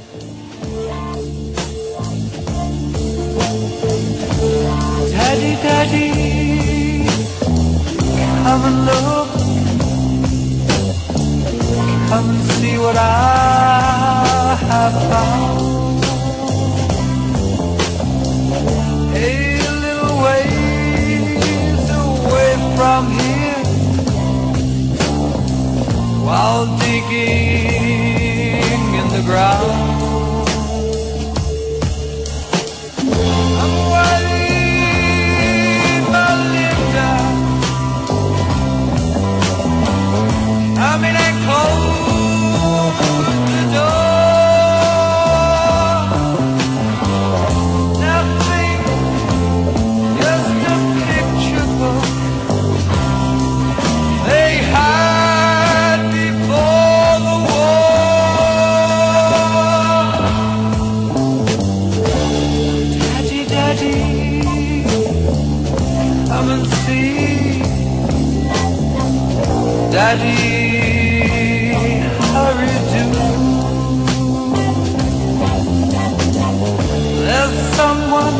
Daddy, Daddy, come and look, come and see what I have found. A little ways away from here, while digging in the ground. Come in and close the door. Nothing, just a picture book they had before the war. Daddy, Daddy, come and see. Daddy, hurry do. There's someone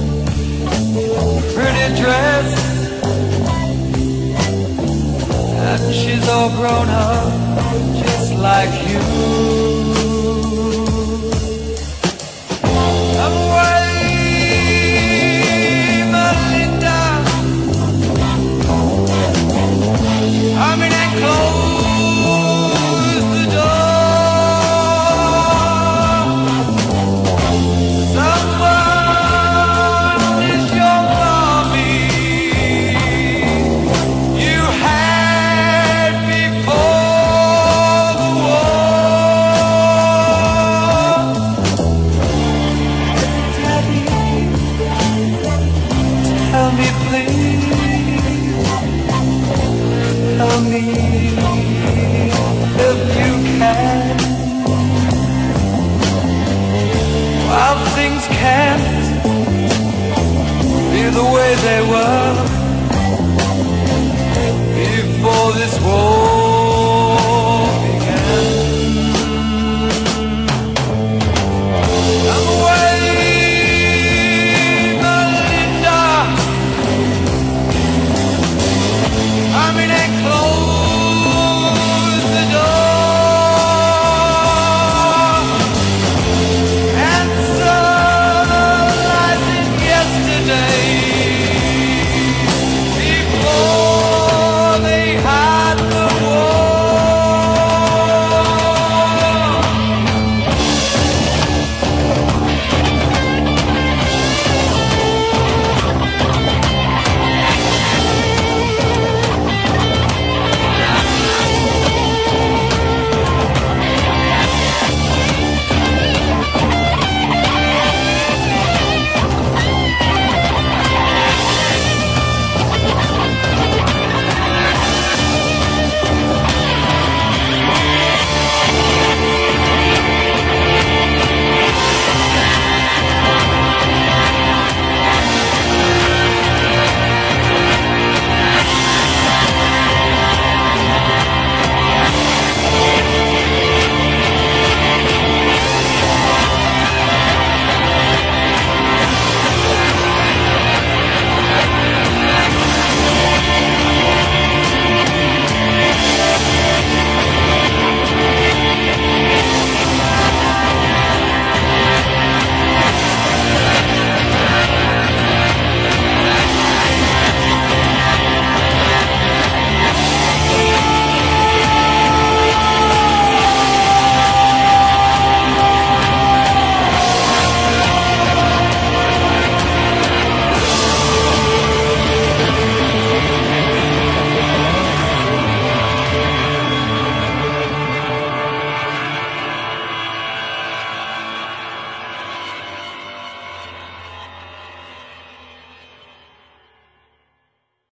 pretty dressed, and she's all grown up just like you. Come away, Melinda. Come in and close the door. Someone is your mommy you had before the war. Daddy, tell me please, tell me if you can, while things can't be the way they were before this war.